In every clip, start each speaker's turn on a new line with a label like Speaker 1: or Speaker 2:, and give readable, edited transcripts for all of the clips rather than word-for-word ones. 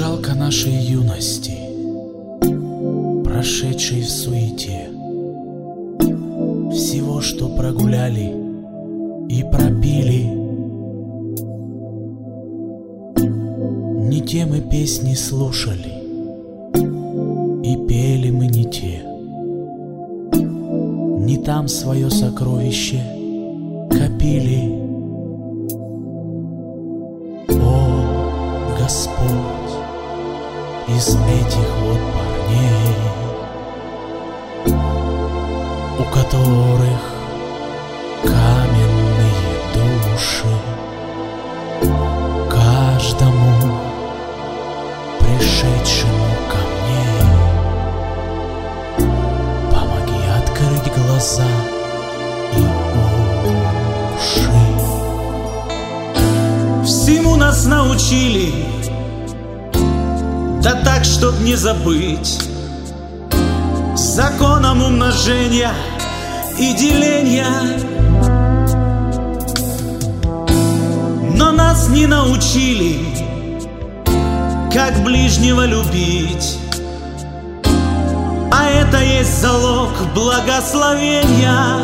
Speaker 1: жалко нашей юности, прошедшей в суете, всего, что прогуляли и пропили. Не те мы песни слушали, и пели мы не те. Не там свое сокровище копили. О, Господь, из этих вот парней, у которых каменные души, каждому пришедшему ко мне помоги открыть глаза и уши.
Speaker 2: Всему нас научили, да так, чтоб не забыть, законом умножения и деления. Но нас не научили, как ближнего любить, а это есть залог благословения.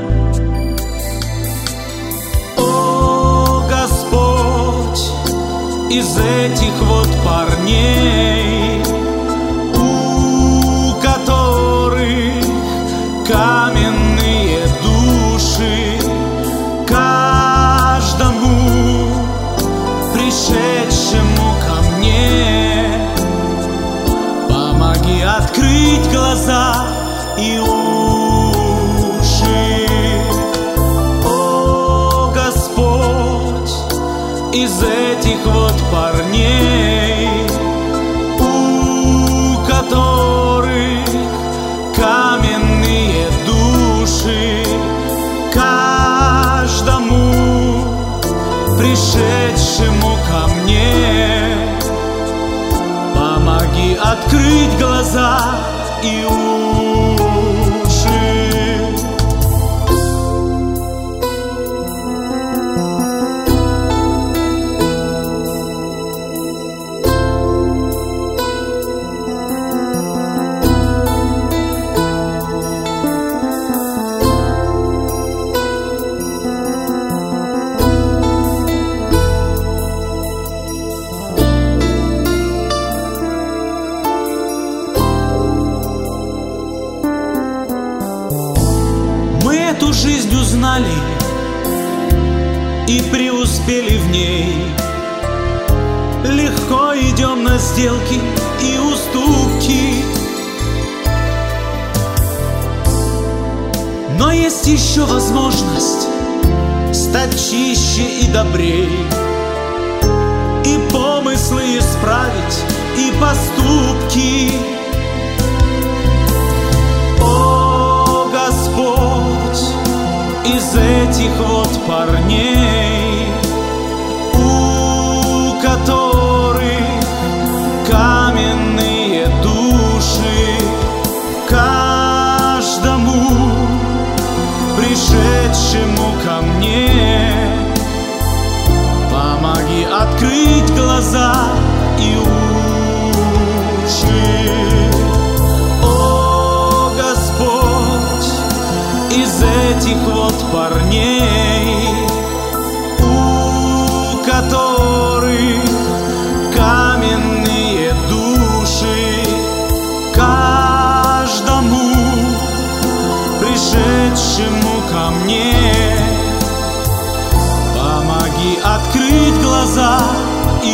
Speaker 2: О, Господь, из этих вот парней, у которых каменные души, каждому пришедшему ко мне помоги открыть глаза и уши. О, Господь, из этих вот парней, у которых каменные души, каждому пришедшему ко мне помоги открыть глаза и уши. Эту жизнь узнали и преуспели в ней. Легко идем на сделки и уступки, но есть еще возможность стать чище и добрей, и помыслы исправить, и поступки. Из этих вот парней, у которых каменные души, каждому пришедшему ко мне помоги открыть глаза и уши. О, Господь, из этих вот парней, у которых каменные души, каждому пришедшему ко мне помоги открыть глаза и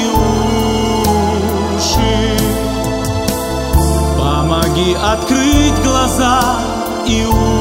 Speaker 2: уши. Помоги открыть глаза и уши.